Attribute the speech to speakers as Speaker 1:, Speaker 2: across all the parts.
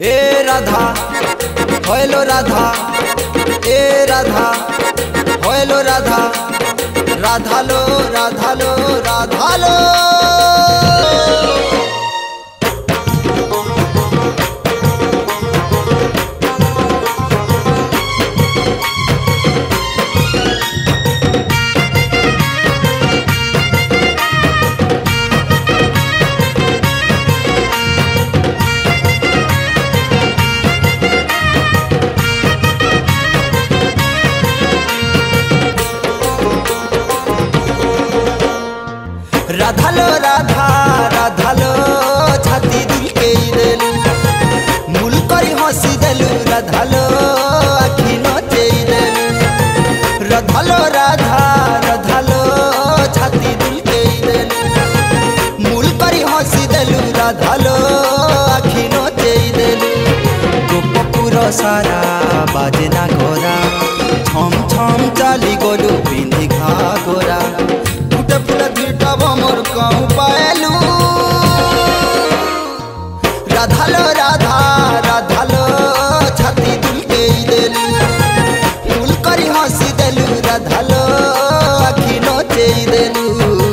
Speaker 1: ए राधा होलो राधा, ए राधा होलो राधा, राधा लो राधा लो राधा लो। राधा लो राधा, राधा लो छाती दिल के देलु, मूल करी हसी देलु, राधा लो आखि नचे देलु। राधा लो राधा, राधा लो छाती दिल के देलु, मूल करी हसी देलु, राधा लो आखि नचे देलु। गोपपुर सारा बाजना गोरा, छम छम चाली गलु पिंधि घाघरा। फुटे फुले धीरटा मोर कहूँ पायलू, राधा लो राधा, राधा लो छाती दिल के देलु, फूल करी हसी देलु, राधा लो आखि नचे देलु।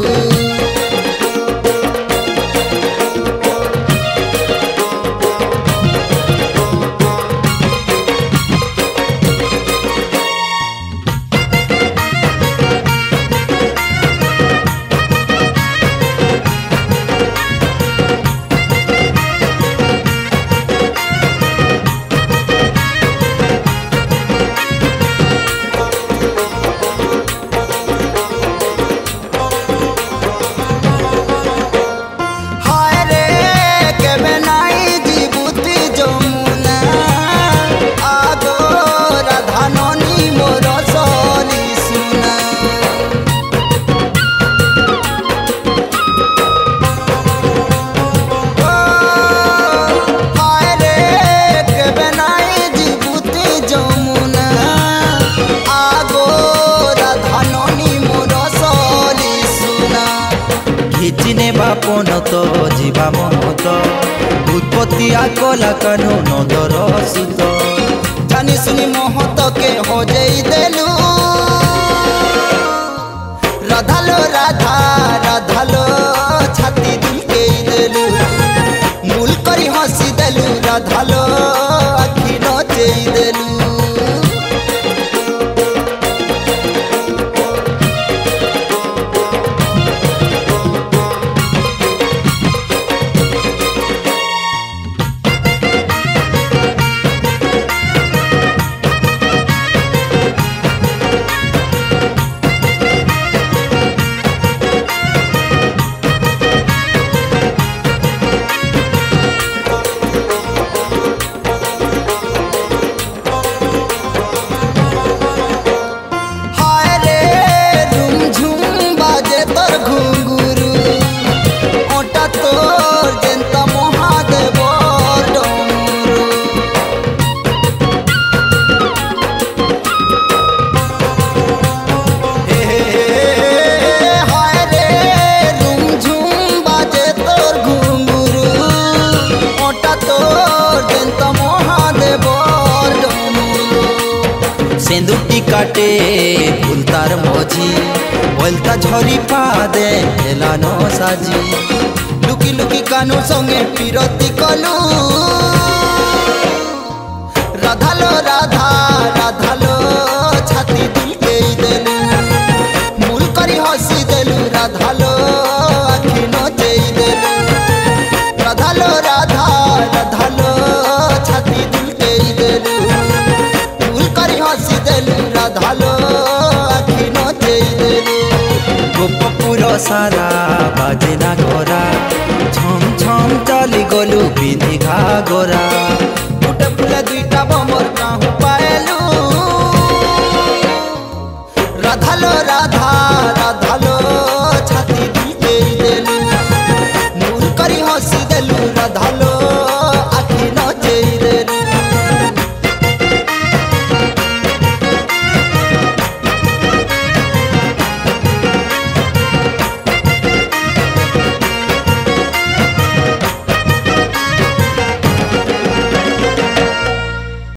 Speaker 1: बापन तो जीवा महत उत्पत्ति आकला कानू नंदर सुत, जानी सुनी महत के हो जाई देलु। राधा लो राधा, राधा लो छाती दिल के देलु, मूल करी हसी देलु, राधा लो आखि नचे देलु। सेंदुटी काटे फूल तार मझी, बोलता झरी पादे हेलानो साजी। लुकी लुकी कानू संगे पिरती कलु, राधा लो राधा, राधा लो छाती दिल के देलु, मूल करी हसी देलु, राधा लो आखि नचे देलु। राधा लो राधा, राधा लो छाती दिल के देलु, मूल करी हसी देलु, राधा लो आखि नचे देलु। गोपपुर सारा बाजना गोरा, छम छम चली गलु पिंधि घाघरा। फुटे फुले दुईटा मोर कहूँ पायलू, राधा लो राधा,